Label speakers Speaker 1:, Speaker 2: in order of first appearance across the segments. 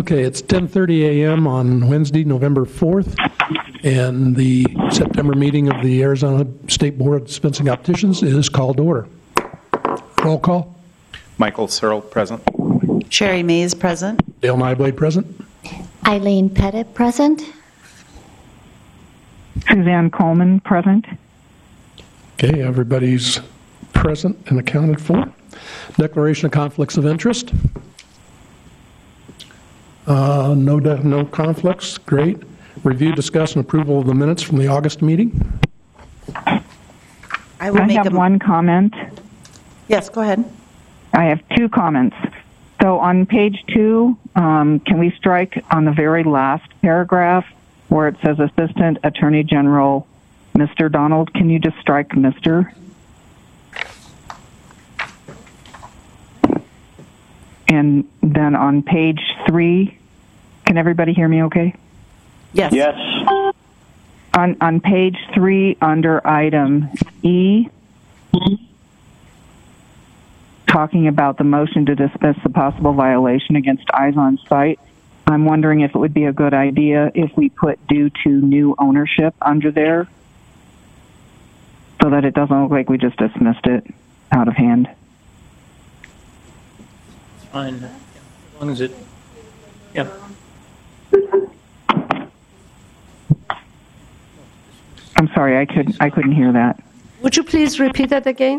Speaker 1: Okay, it's 10:30 a.m. on Wednesday, November 4th, and the September meeting of the Arizona State Board of Dispensing Opticians is called to order. Roll call.
Speaker 2: Michael Searle, present.
Speaker 3: Sherry Mays, present.
Speaker 1: Dale Nyblade, present.
Speaker 4: Eileen Pettit, present.
Speaker 5: Suzanne Coleman, present.
Speaker 1: Okay, everybody's present and accounted for. Declaration of conflicts of interest. No conflicts. Great. Review, discuss, and approval of the minutes from the August meeting.
Speaker 5: I have one comment.
Speaker 3: Yes, go ahead.
Speaker 5: I have two comments. So on page 2, can we strike on the very last paragraph where it says Assistant Attorney General Mr. Donald? Can you just strike Mr.? And then on page 3, can everybody hear me okay?
Speaker 3: Yes.
Speaker 6: Yes.
Speaker 5: On page 3, under item E, talking about the motion to dismiss the possible violation against Eyes on Sight, I'm wondering if it would be a good idea if we put due to new ownership under there so that it doesn't look like we just dismissed it out of hand.
Speaker 6: Fine. As long as it, yeah.
Speaker 5: I'm sorry, I couldn't hear that.
Speaker 7: Would you please repeat that again?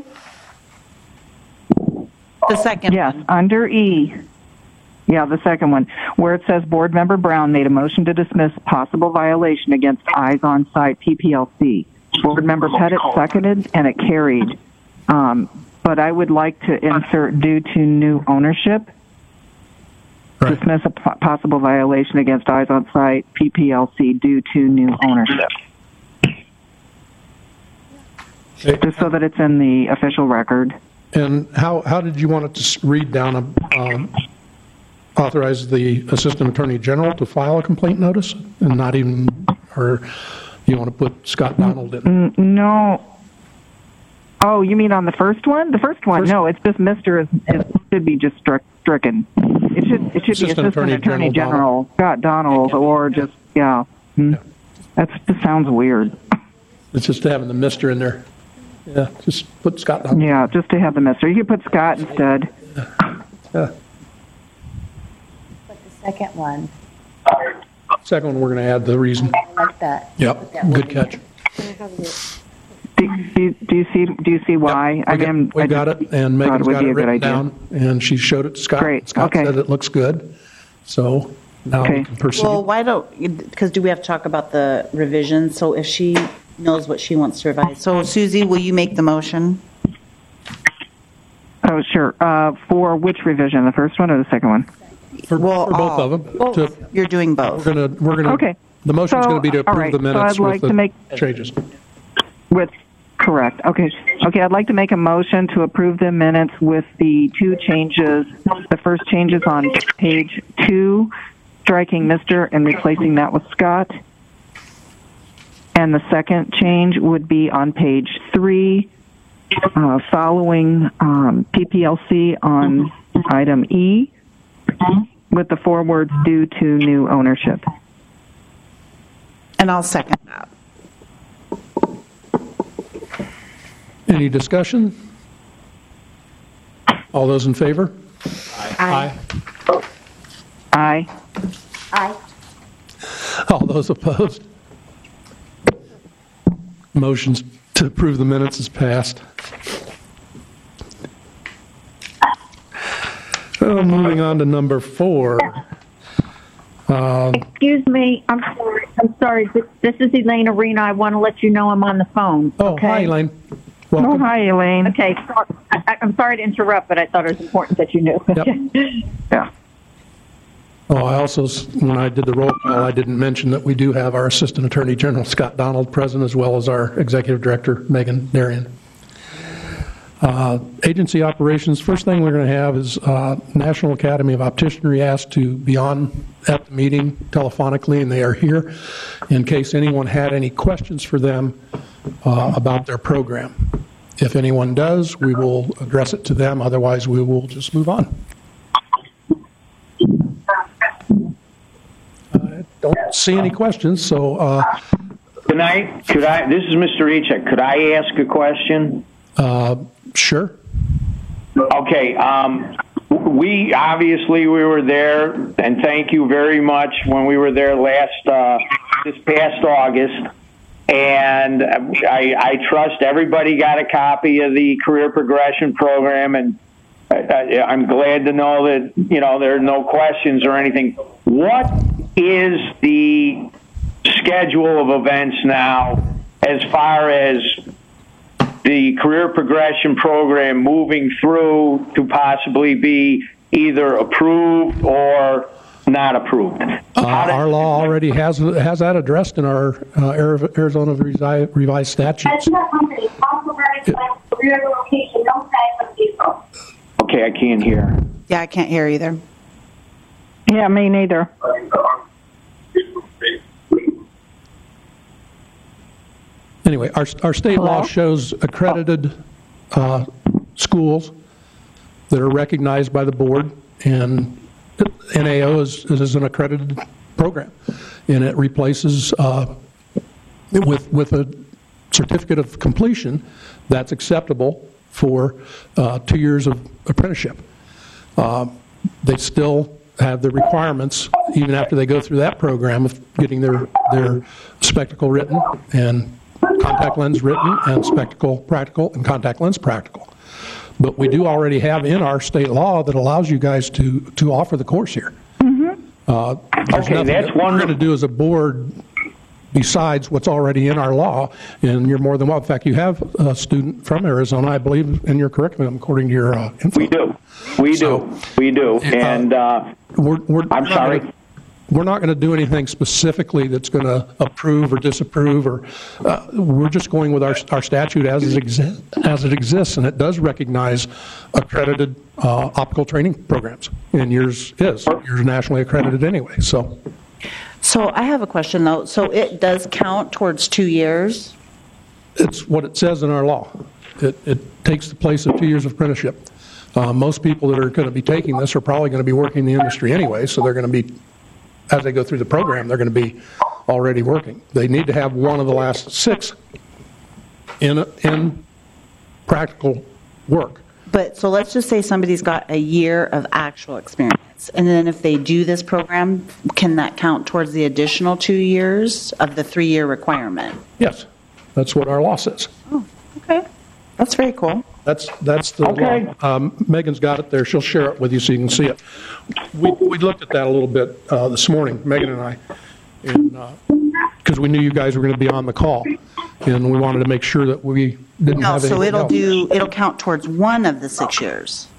Speaker 3: The second
Speaker 5: Yes,
Speaker 3: one.
Speaker 5: under E. Yeah, the second one, where it says Board Member Brown made a motion to dismiss possible violation against Eyes on Sight PPLC. Board Member Pettit seconded, and it carried. But I would like to insert due to new ownership.
Speaker 1: Right.
Speaker 5: Dismiss a possible violation against Eyes on Sight PPLC due to new ownership.
Speaker 1: Okay.
Speaker 5: Just so that it's in the official record.
Speaker 1: And how did you want it to read down? Authorize the Assistant Attorney General to file a complaint notice, and not even, or you want to put Scott Donald in?
Speaker 5: No. Oh, you mean on the first one? The first one? No, it's just Mr. It should be just stricken. It should be Assistant Attorney General Scott Donald, or just That just sounds weird.
Speaker 1: It's just having the Mr. in there. Yeah, just put Scott Donald.
Speaker 5: Yeah, just to have the Mr. You could put Scott instead.
Speaker 1: Yeah.
Speaker 4: But the second one,
Speaker 1: Second one, we're going to add the reason.
Speaker 4: I like that.
Speaker 1: Yep, good catch.
Speaker 5: Do you see why?
Speaker 1: Yep, we got it, and Megan's got it written down, and she showed it to Scott.
Speaker 5: Great.
Speaker 1: Scott
Speaker 5: Okay.
Speaker 1: said it looks good, so now we can proceed.
Speaker 3: Well, why because do we have to talk about the revision? So if she knows what she wants to revise. So Susie, will you make the motion?
Speaker 5: Oh, sure. For which revision, the first one or the second one?
Speaker 1: For both of them.
Speaker 3: You're doing both.
Speaker 1: We're gonna.
Speaker 5: Okay.
Speaker 1: The motion's going to be to approve
Speaker 5: all right,
Speaker 1: the minutes
Speaker 5: so I'd like
Speaker 1: with
Speaker 5: to make
Speaker 1: changes.
Speaker 5: Correct. Okay. I'd like to make a motion to approve the minutes with the two changes. The first change is on page 2, striking Mr. and replacing that with Scott. And the second change would be on page 3, following PPLC on item E, with the 4 words due to new ownership.
Speaker 3: And I'll second that.
Speaker 1: Any discussion? All those in favor?
Speaker 4: Aye.
Speaker 5: Aye.
Speaker 4: Aye.
Speaker 1: All those opposed? Motions to approve the minutes is passed. Moving on to number 4.
Speaker 8: Excuse me, I'm sorry. This is Elaine Arena. I want to let you know I'm on the phone.
Speaker 1: Oh,
Speaker 8: okay?
Speaker 1: hi, Elaine.
Speaker 5: Oh,
Speaker 1: Welcome.
Speaker 5: hi, Elaine.
Speaker 8: Okay, I'm sorry to interrupt, but I thought it was important that you knew.
Speaker 1: Yep.
Speaker 5: Yeah.
Speaker 1: Oh, I also, when I did the roll call, I didn't mention that we do have our Assistant Attorney General, Scott Donald, present, as well as our Executive Director, Megan Darian. Agency operations, first thing we're going to have is National Academy of Opticianry asked to be on at the meeting telephonically, and they are here in case anyone had any questions for them about their program. If anyone does, we will address it to them. Otherwise, we will just move on. don't see any questions, so
Speaker 9: Can I, this is Mr. Echek, could I ask a question?
Speaker 1: sure.
Speaker 9: Okay, we were there, and thank you very much when we were there this past August, and I trust everybody got a copy of the career progression program, and I'm glad to know that, there are no questions or anything. What is the schedule of events now as far as the career progression program moving through to possibly be either approved or not approved?
Speaker 1: Our law already has that addressed in our Arizona revised statutes.
Speaker 9: Okay, I can't hear.
Speaker 3: Yeah, I can't hear either.
Speaker 5: Yeah, me neither.
Speaker 1: Anyway, our state law shows accredited schools that are recognized by the board, and NAO is an accredited program, and it replaces with a certificate of completion that's acceptable for 2 years of apprenticeship. They still have the requirements, even after they go through that program, of getting their spectacle written and contact lens written and spectacle practical and contact lens practical. But we do already have in our state law that allows you guys to offer the course here. There's
Speaker 9: Okay,
Speaker 1: nothing
Speaker 9: that's
Speaker 1: that we're going to
Speaker 9: wonderful.
Speaker 1: do as a board besides what's already in our law, and you're more than welcome. In fact, you have a student from Arizona, I believe, in your curriculum, according to your info.
Speaker 9: We do. And I'm sorry.
Speaker 1: We're not going to do anything specifically that's going to approve or disapprove, or we're just going with our statute as it exists, and it does recognize accredited optical training programs, and yours nationally accredited anyway. So
Speaker 3: I have a question, though. So it does count towards 2 years?
Speaker 1: it's what it says in our law. It takes the place of 2 years of apprenticeship. Most people that are going to be taking this are probably going to be working in the industry anyway, so they're going to be, as they go through the program, they're going to be already working. They need to have one of the last 6 in practical work.
Speaker 3: But so let's just say somebody's got a year of actual experience, and then if they do this program, can that count towards the additional 2 years of the 3-year requirement?
Speaker 1: Yes, that's what our law says.
Speaker 3: Oh, okay. That's very cool.
Speaker 1: That's the
Speaker 9: Okay.
Speaker 1: law. Megan's got it there. She'll share it with you so you can see it. We looked at that a little bit this morning, Megan and I, because we knew you guys were going to be on the call, and we wanted to make sure that we didn't
Speaker 3: No,
Speaker 1: have
Speaker 3: so
Speaker 1: anything else.
Speaker 3: it'll count towards one of the 6 years.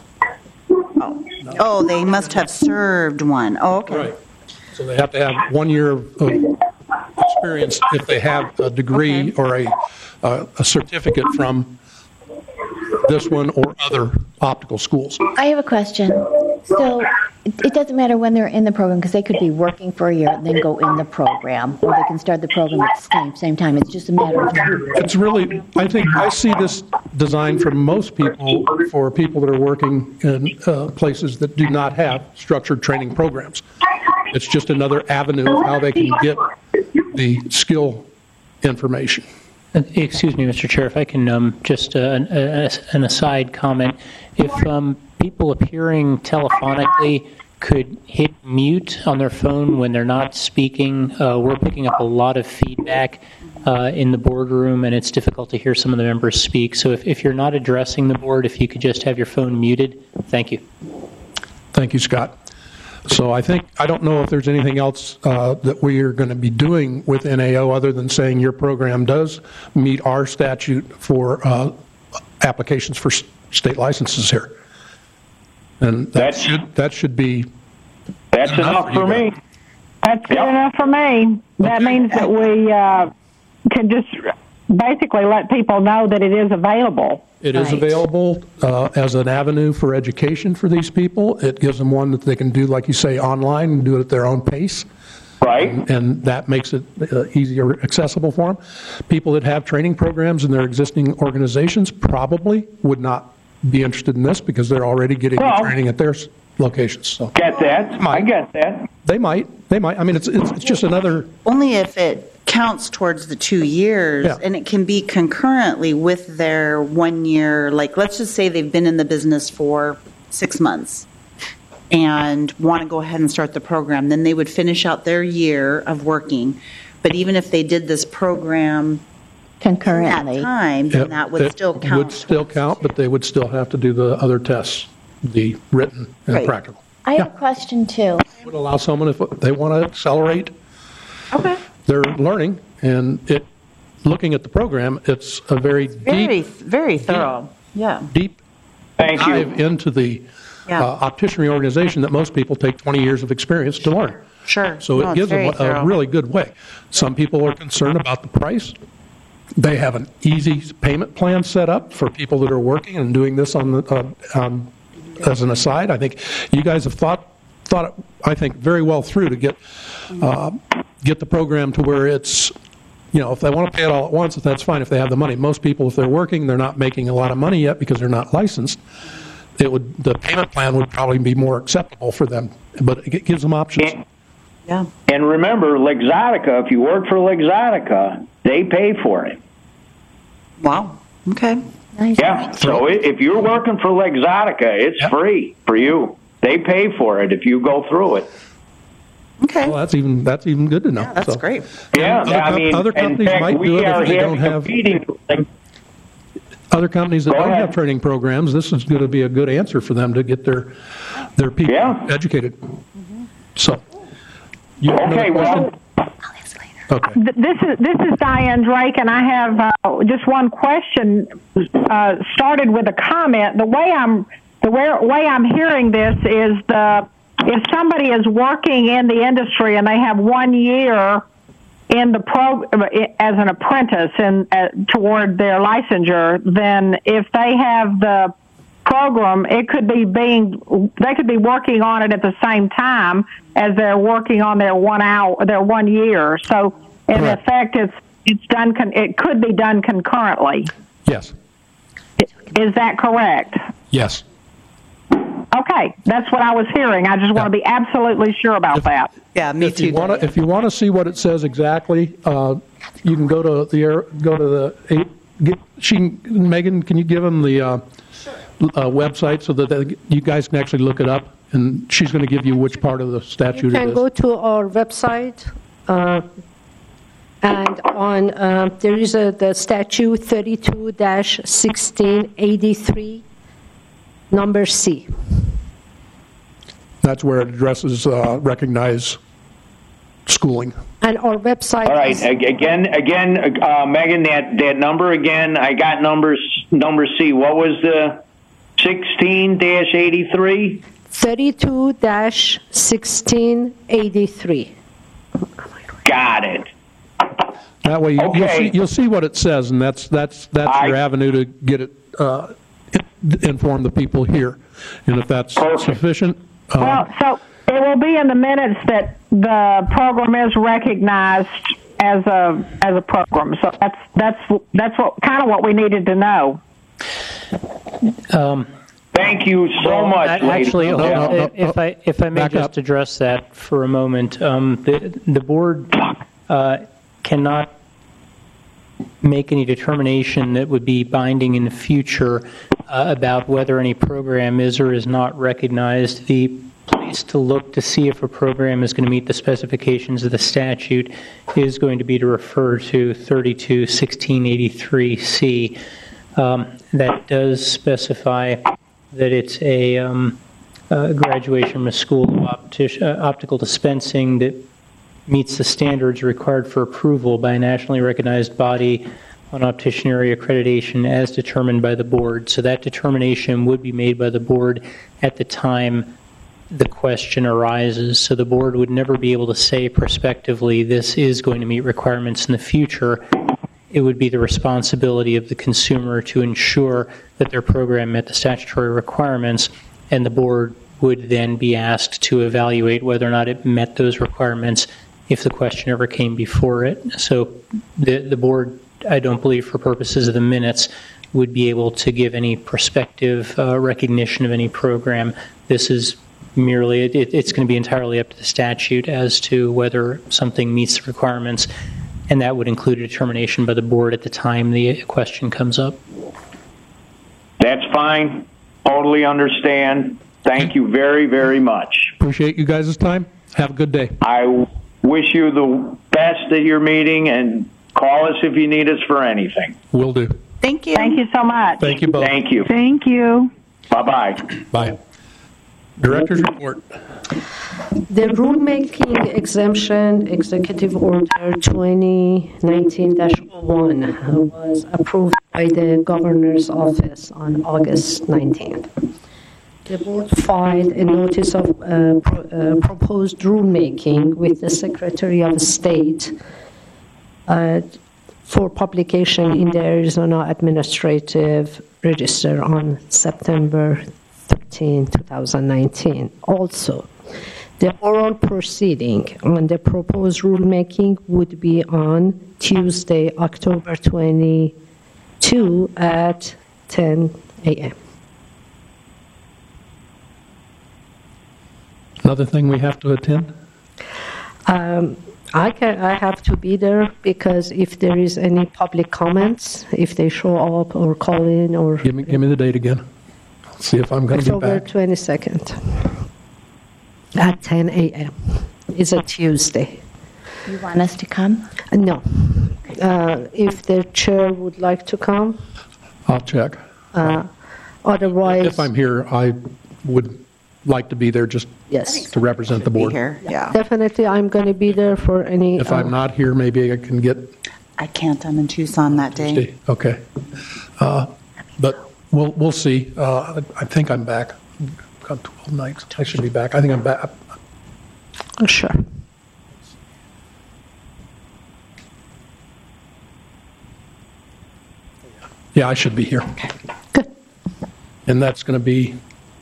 Speaker 3: Oh, they must have served one. Oh, okay.
Speaker 1: Right. So they have to have 1 year of experience if they have a degree or a certificate from this one or other optical schools.
Speaker 4: I have a question. So it doesn't matter when they're in the program, because they could be working for a year and then go in the program, or they can start the program at the same time. It's just a matter of time.
Speaker 1: It's really, I see this designed for most people, for people that are working in places that do not have structured training programs. It's just another avenue of how they can get the skill information.
Speaker 6: Excuse me, Mr. Chair, if I can just an aside comment. If people appearing telephonically could hit mute on their phone when they're not speaking, we're picking up a lot of feedback in the boardroom, and it's difficult to hear some of the members speak. So if you're not addressing the board, if you could just have your phone muted, thank you.
Speaker 1: Thank you, Scott. So I don't know if there's anything else that we are going to be doing with NAO other than saying your program does meet our statute for applications for state licenses here. And that should be
Speaker 9: That's enough for me.
Speaker 5: That's good enough for me. That means that we can just basically let people know that it is available.
Speaker 1: It is available as an avenue for education for these people. It gives them one that they can do, like you say, online and do it at their own pace.
Speaker 9: Right.
Speaker 1: And that makes it easier accessible for them. People that have training programs in their existing organizations probably would not be interested in this because they're already getting the training at their locations. So
Speaker 9: Get that? I get that.
Speaker 1: they might. I mean, it's just another.
Speaker 3: Only if it counts towards the 2 years,
Speaker 1: Yeah.
Speaker 3: and it can be concurrently with their 1 year, like, let's just say they've been in the business for 6 months and want to go ahead and start the program, then they would finish out their year of working. But even if they did this program at
Speaker 4: Concurrently.
Speaker 3: time, then that would still count.
Speaker 1: Would still count, but they would still have to do the other tests, the written and
Speaker 3: Right.
Speaker 1: practical.
Speaker 4: I have a question too.
Speaker 1: Would allow someone, if they want to accelerate
Speaker 3: Okay.
Speaker 1: their learning, and looking at the program, it's a very
Speaker 3: Very, very thorough. Yeah.
Speaker 1: deep
Speaker 9: Thank
Speaker 1: dive
Speaker 9: you.
Speaker 1: into the
Speaker 3: Yeah.
Speaker 1: opticianry organization that most people take 20 years of experience to learn.
Speaker 3: Sure.
Speaker 1: So
Speaker 3: No,
Speaker 1: it
Speaker 3: it's
Speaker 1: gives them
Speaker 3: very
Speaker 1: a
Speaker 3: thorough.
Speaker 1: really good way. Some people are concerned about the price. They have an easy payment plan set up for people that are working and doing this as an aside. I think you guys have thought it, I think, very well through to get the program to where it's, if they want to pay it all at once, that's fine if they have the money. Most people, if they're working, they're not making a lot of money yet because they're not licensed. The payment plan would probably be more acceptable for them, but it gives them options.
Speaker 3: Yeah.
Speaker 9: And remember, Luxottica, if you work for Luxottica, they pay for it.
Speaker 3: Wow. Okay.
Speaker 4: Nice.
Speaker 9: Yeah. So if you're working for Luxottica, it's
Speaker 1: Yep.
Speaker 9: free for you. They pay for it if you go through it.
Speaker 3: Okay.
Speaker 1: Well, that's even good to know.
Speaker 3: Yeah, that's
Speaker 1: So-
Speaker 3: great.
Speaker 9: Yeah,
Speaker 1: Other
Speaker 9: I mean,
Speaker 1: other
Speaker 9: in
Speaker 1: companies
Speaker 9: fact,
Speaker 1: might do
Speaker 9: we
Speaker 1: it
Speaker 9: are
Speaker 1: if they don't have.
Speaker 9: competing.
Speaker 1: Other companies that
Speaker 9: Go
Speaker 1: don't
Speaker 9: ahead.
Speaker 1: have training programs, this is going to be a good answer for them to get their people
Speaker 9: Yeah.
Speaker 1: educated. So, you have
Speaker 9: Okay,
Speaker 1: another
Speaker 9: well,
Speaker 1: question? Okay.
Speaker 8: This is Diane Drake, and I have just one question. Started with a comment. The way I'm hearing this is if somebody is working in the industry and they have 1 year in the as an apprentice and toward their licensure, then if they have the program, they could be working on it at the same time as they're working on their 1 year. So in
Speaker 1: Correct.
Speaker 8: effect, it's done. It could be done concurrently.
Speaker 1: Yes.
Speaker 8: Is that correct?
Speaker 1: Yes.
Speaker 8: Okay, that's what I was hearing. I just want to be absolutely sure about that.
Speaker 3: Yeah, me too.
Speaker 1: If you want to see what it says exactly, you can go to Megan, can you give them the website so that you guys can actually look it up? And she's going to give you which part of the statute
Speaker 7: You
Speaker 1: it
Speaker 7: can
Speaker 1: is.
Speaker 7: go to our website, and on there is the statute 32-1683, number C.
Speaker 1: That's where it addresses recognized schooling.
Speaker 7: And our website
Speaker 9: all right.
Speaker 7: is
Speaker 9: Again, Megan, that number again. I got number C. What was the 16-83?
Speaker 7: 32-1683.
Speaker 9: Got it.
Speaker 1: That way,
Speaker 9: Okay.
Speaker 1: you'll see what it says, and that's your avenue to get it inform the people here. And if that's
Speaker 9: Perfect.
Speaker 1: sufficient,
Speaker 8: Well, so it will be in the minutes that the program is recognized as a program. So that's what we needed to know.
Speaker 9: Thank you so much, ladies.
Speaker 6: Actually,
Speaker 9: and gentlemen.
Speaker 6: if I may
Speaker 1: Back
Speaker 6: just
Speaker 1: up.
Speaker 6: address that for a moment, the board cannot make any determination that would be binding in the future about whether any program is or is not recognized. The place to look to see if a program is going to meet the specifications of the statute is going to be to refer to 32-1683C. That does specify that it's a graduation from a school of optical dispensing that meets the standards required for approval by a nationally recognized body on opticianry accreditation as determined by the board. So that determination would be made by the board at the time the question arises. So the board would never be able to say prospectively this is going to meet requirements in the future. It would be the responsibility of the consumer to ensure that their program met the statutory requirements, and the board would then be asked to evaluate whether or not it met those requirements if the question ever came before it. So the board, I don't believe for purposes of the minutes, would be able to give any prospective recognition of any program. This is merely, it's going to be entirely up to the statute as to whether something meets the requirements, and that would include a determination by the board at the time the question comes up.
Speaker 9: That's fine. Totally understand. Thank you very, very much.
Speaker 1: Appreciate you guys' time. Have a good day.
Speaker 9: I wish you the best at your meeting, and call us if you need us for anything.
Speaker 1: Will do.
Speaker 3: Thank you.
Speaker 8: Thank you so much.
Speaker 1: Thank you both.
Speaker 9: Thank you.
Speaker 5: Thank you.
Speaker 9: Bye-bye.
Speaker 1: Bye. Director's report.
Speaker 7: The rulemaking exemption executive order 2019-01 was approved by the governor's office on August 19th. The board filed a notice of proposed rulemaking with the Secretary of State for publication in the Arizona Administrative Register on September 13, 2019. Also, the oral proceeding on the proposed rulemaking would be on Tuesday, October 22 at 10 a.m.
Speaker 1: Another thing we have to attend?
Speaker 7: I have to be there because if there is any public comments, if they show up or call in or...
Speaker 1: Give me the date again. See if I'm going to be
Speaker 7: October
Speaker 1: back.
Speaker 7: 22nd at 10 a.m. It's a Tuesday.
Speaker 4: You want us to come?
Speaker 7: No. If the chair would like to come,
Speaker 1: I'll check.
Speaker 7: otherwise...
Speaker 1: If I'm here, I would like to be there just
Speaker 7: Yes.
Speaker 1: to represent the board.
Speaker 3: Here, yeah.
Speaker 7: Definitely, I'm going to be there for any...
Speaker 1: If I'm not here, maybe I can get
Speaker 3: I can't. I'm in Tucson that day.
Speaker 1: Okay. But we'll see. I think I'm back. Got 12 nights. I should be back. I think I'm back.
Speaker 7: Sure.
Speaker 1: Yeah, I should be here.
Speaker 7: Good.
Speaker 1: And that's going to be,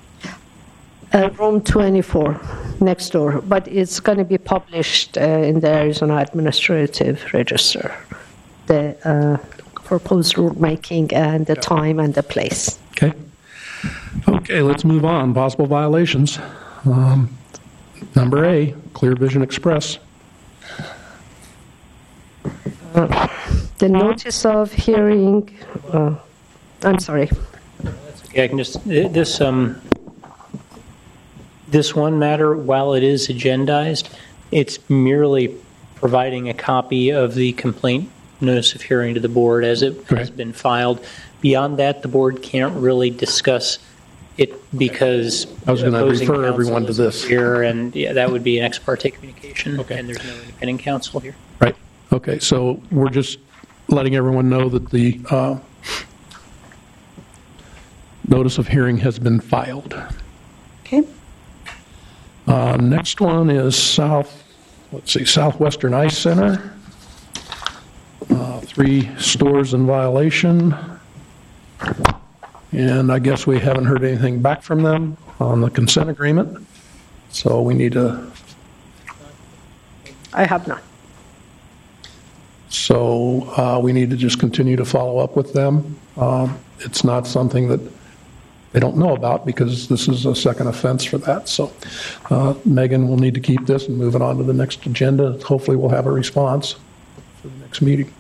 Speaker 7: Room 24, next door. But it's going to be published in the Arizona Administrative Register, the proposed rulemaking and the time and the place.
Speaker 1: okay. Okay, let's move on. Possible violations. Number A, Clear Vision Express.
Speaker 7: The notice of hearing, I'm sorry.
Speaker 6: Yeah, I can just, this one matter, while it is agendized, it's merely providing a copy of the complaint notice of hearing to the board as it has been filed. Beyond that, the board can't really discuss it because
Speaker 1: I was going to
Speaker 6: opposing
Speaker 1: refer
Speaker 6: counsel
Speaker 1: everyone to
Speaker 6: isn't
Speaker 1: this.
Speaker 6: here, and yeah, that would be an ex parte communication,
Speaker 1: Okay.
Speaker 6: and there's no independent counsel here.
Speaker 1: Right. Okay, so we're just letting everyone know that the notice of hearing has been filed.
Speaker 3: Okay.
Speaker 1: Next one is Southwestern Ice Center. 3 stores in violation. And I guess we haven't heard anything back from them on the consent agreement. So we need to,
Speaker 7: I have not.
Speaker 1: so we need to just continue to follow up with them. It's not something that they don't know about because this is a second offense for that. So Megan will need to keep this and move it on to the next agenda. Hopefully we'll have a response for the next meeting.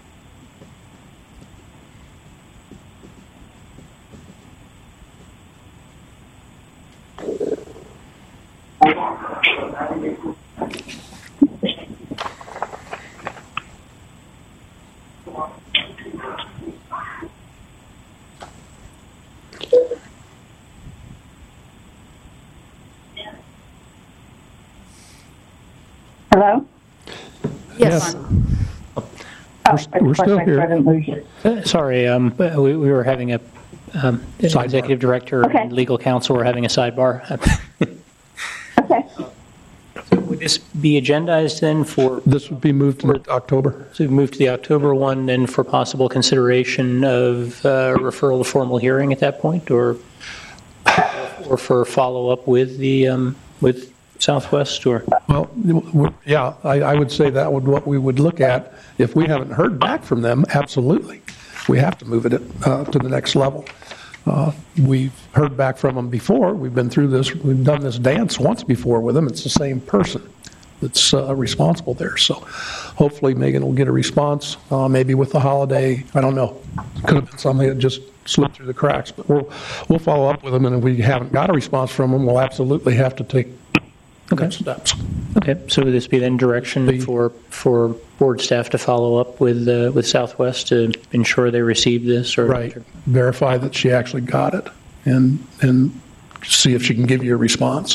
Speaker 8: Hello?
Speaker 7: Yes.
Speaker 1: We're still here.
Speaker 6: Sorry, we were having a
Speaker 1: Sidebar.
Speaker 6: executive director and legal counsel were having a sidebar.
Speaker 8: Okay.
Speaker 6: Would this be agendized then for,
Speaker 1: This would be moved to October.
Speaker 6: so we move to the October one then for possible consideration of referral to formal hearing at that point, or for follow-up with the, with Southwest, or?
Speaker 1: Well, yeah, I would say that would what we would look at. If we haven't heard back from them, absolutely. We have to move it to the next level. We've heard back from them before. We've been through this. We've done this dance once before with them. It's the same person that's responsible there. So hopefully Megan will get a response, maybe with the holiday. I don't know. Could have been something that just slipped through the cracks. But we'll follow up with them, and if we haven't got a response from them, we'll absolutely have to take next steps.
Speaker 6: Okay, so would this be then direction for board staff to follow up with Southwest to ensure they receive this? Or
Speaker 1: Right. Verify that she actually got it and see if she can give you a response.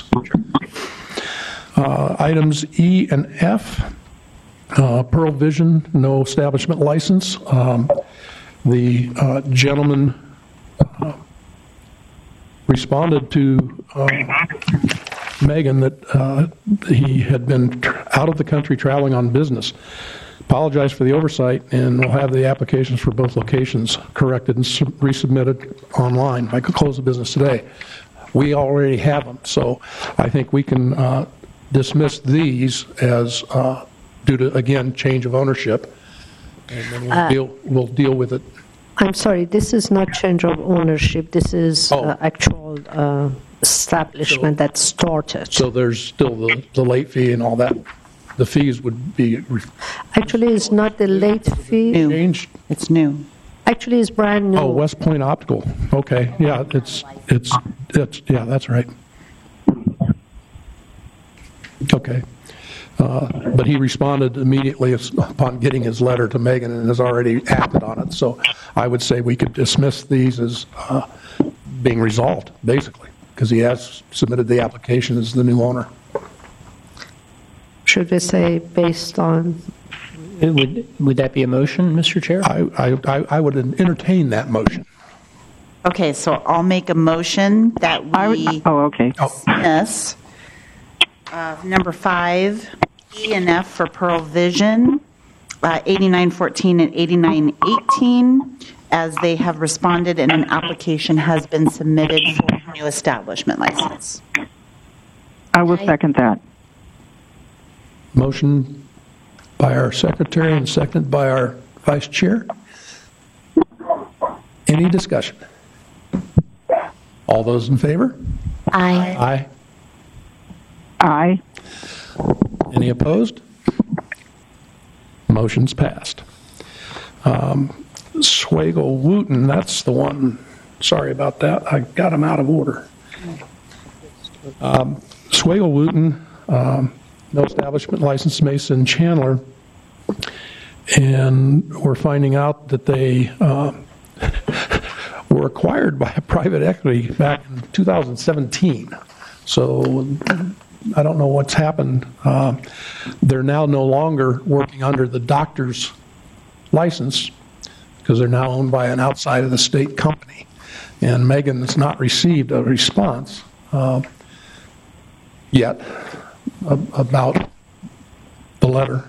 Speaker 1: Items E and F, Pearl Vision, no establishment license. The gentleman responded to Megan that he had been out of the country traveling on business. Apologized for the oversight, and we'll have the applications for both locations corrected and resubmitted online by close of business today. We already have them, so I think we can dismiss these as due to, again, change of ownership, and then we'll deal with it.
Speaker 7: I'm sorry, this is not change of ownership. This is actual establishment that started.
Speaker 1: So there's still the late fee and all that. The fees would be
Speaker 7: Actually, it's not the late fee.
Speaker 1: changed.
Speaker 3: It's new.
Speaker 7: Actually, it's brand new.
Speaker 1: Oh, West Point Optical. Okay, yeah, it's yeah, that's right. Okay. But he responded immediately upon getting his letter to Megan and has already acted on it. So I would say we could dismiss these as being resolved, basically, because he has submitted the application as the new owner.
Speaker 7: Should we say based on?
Speaker 6: Would that be a motion, Mr. Chair?
Speaker 1: I would entertain that motion.
Speaker 3: Okay, so I'll make a motion that we
Speaker 5: okay.
Speaker 3: dismiss number 5, E and F for Pearl Vision, 8914 and 8918, as they have responded and an application has been submitted for a new establishment license.
Speaker 5: I will second that.
Speaker 1: Motion by our secretary and seconded by our vice chair. Any discussion? All those in favor?
Speaker 4: Aye.
Speaker 1: Aye.
Speaker 5: Aye.
Speaker 1: Any opposed? Motion's passed. Swagel Wooten, that's the one. Sorry about that. I got them out of order. Swagel Wooten, no establishment license, Mason Chandler, and we're finding out that they were acquired by a private equity back in 2017. So I don't know what's happened. They're now no longer working under the doctor's license because they're now owned by an outside of the state company. And Megan has not received a response yet about the letter.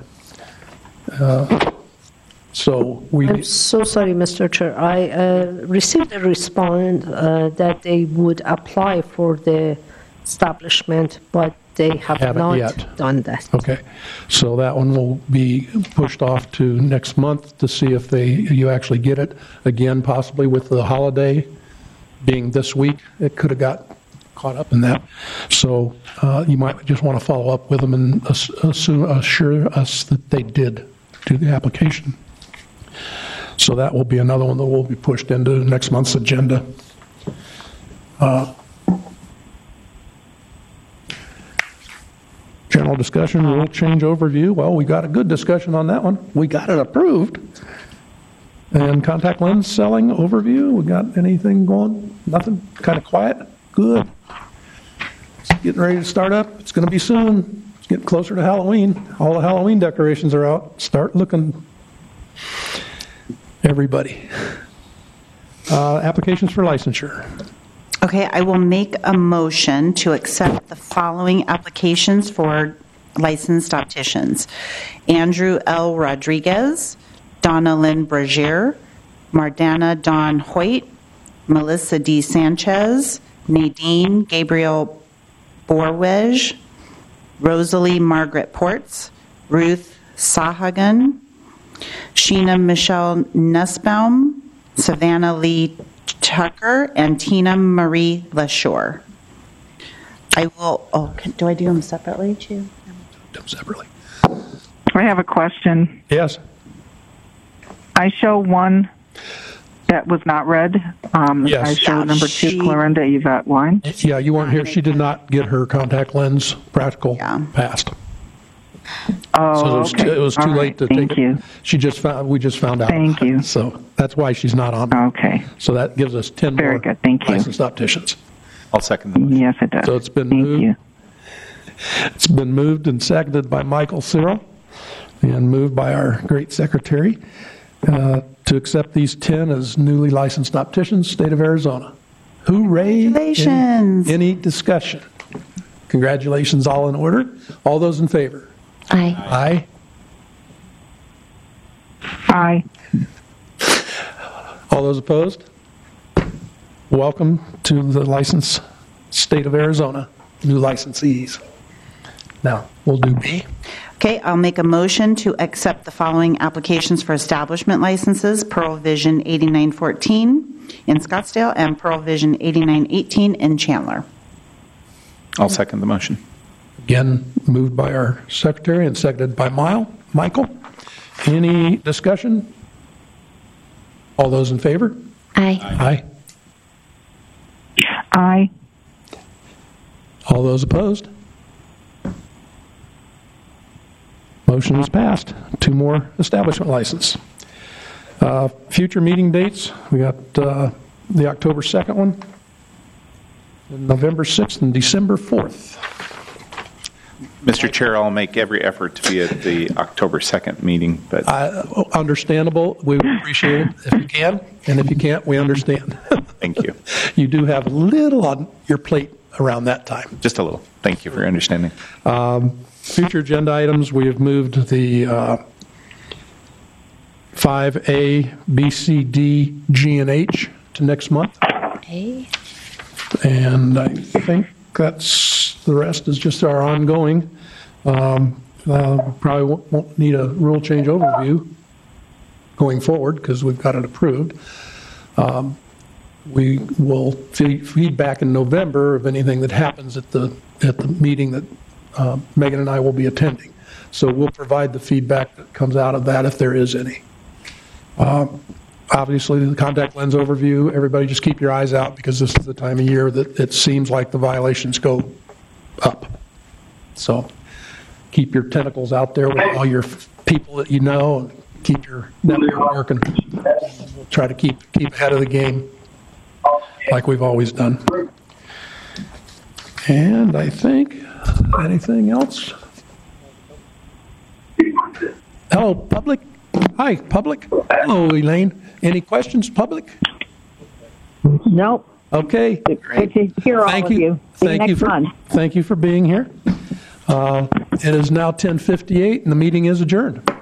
Speaker 1: So we.
Speaker 7: I'm so sorry, Mr. Chair. I received a response that they would apply for the establishment, but they have not
Speaker 1: yet
Speaker 7: done that.
Speaker 1: Okay, so that one will be pushed off to next month to see if you actually get it. Again, possibly with the holiday being this week, it could have got caught up in that. So you might just want to follow up with them and assure us that they did do the application. So that will be another one that will be pushed into next month's agenda. General discussion, rule change overview. Well, we got a good discussion on that one. We got it approved. And contact lens selling overview. We got anything going? Nothing? Kind of quiet? Good. It's getting ready to start up. It's going to be soon. It's getting closer to Halloween. All the Halloween decorations are out. Start looking. Everybody. Applications for licensure.
Speaker 3: Okay, I will make a motion to accept the following applications for licensed opticians. Andrew L. Rodriguez, Donna Lynn Brazier, Mardana Dawn Hoyt, Melissa D. Sanchez, Nadine Gabriel Borwej, Rosalie Margaret Ports, Ruth Sahagan, Sheena Michelle Nussbaum, Savannah Lee Tucker and Tina Marie LaShore. I will, do I do them separately, too?
Speaker 1: Do them separately.
Speaker 5: I have a question.
Speaker 1: Yes.
Speaker 5: I show one that was not read.
Speaker 1: Yes.
Speaker 5: I show
Speaker 3: Yeah,
Speaker 5: number 2, Clarinda Yvette Wine.
Speaker 1: Yeah, you weren't here. She did not get her contact lens practical passed.
Speaker 5: Oh,
Speaker 1: So
Speaker 5: okay.
Speaker 1: it was too
Speaker 5: All
Speaker 1: late
Speaker 5: right.
Speaker 1: to
Speaker 5: Thank
Speaker 1: take
Speaker 5: you.
Speaker 1: it. We just found out.
Speaker 5: Thank you.
Speaker 1: So that's why she's not on.
Speaker 5: Okay.
Speaker 1: So that gives us 10
Speaker 5: Very
Speaker 1: more
Speaker 5: good. Thank you.
Speaker 1: licensed opticians.
Speaker 2: I'll second the motion.
Speaker 5: Yes, it does.
Speaker 1: So it's been
Speaker 5: Thank
Speaker 1: moved.
Speaker 5: you.
Speaker 1: It's been moved and seconded by Michael Cyril and moved by our great secretary to accept these 10 as newly licensed opticians, state of Arizona. Hooray.
Speaker 3: Congratulations.
Speaker 1: Any discussion? Congratulations, all in order. All those in favor?
Speaker 4: Aye.
Speaker 1: Aye.
Speaker 5: Aye.
Speaker 1: All those opposed? Welcome to the licensed state of Arizona, new licensees. Now, we'll do B.
Speaker 3: Okay, I'll make a motion to accept the following applications for establishment licenses: Pearl Vision 8914 in Scottsdale and Pearl Vision 8918 in Chandler.
Speaker 2: I'll second the motion.
Speaker 1: Again, moved by our secretary and seconded by Michael. Any discussion? All those in favor?
Speaker 4: Aye.
Speaker 1: Aye.
Speaker 5: Aye.
Speaker 1: All those opposed? Motion is passed. 2 more establishment license. Future meeting dates, we got the October 2nd one, and November 6th, and December 4th.
Speaker 2: Mr. Chair, I'll make every effort to be at the October 2nd meeting, but
Speaker 1: Understandable. We would appreciate it if you can, and if you can't, we understand.
Speaker 2: thank you.
Speaker 1: You do have a little on your plate around that time.
Speaker 2: Just a little. Thank you for your understanding.
Speaker 1: Future agenda items, we have moved the 5A, B, C, D, G, and H to next month.
Speaker 4: Okay.
Speaker 1: And I think that's, the rest is just our ongoing. Probably won't need a rule change overview going forward because we've got it approved. We will feed back in November of anything that happens at the meeting that Megan and I will be attending. So we'll provide the feedback that comes out of that if there is any. Obviously, the contact lens overview, everybody just keep your eyes out because this is the time of year that it seems like the violations go up. So keep your tentacles out there with all your people that you know and keep your network working. We'll try to keep ahead of the game like we've always done. And I think, anything else? Hello, public. Hi, public. Hello, Elaine. Any questions, public?
Speaker 8: Nope.
Speaker 1: Okay.
Speaker 8: Good to hear all of you. See you next month.
Speaker 1: Thank you for being here. It is now 10:58 and the meeting is adjourned.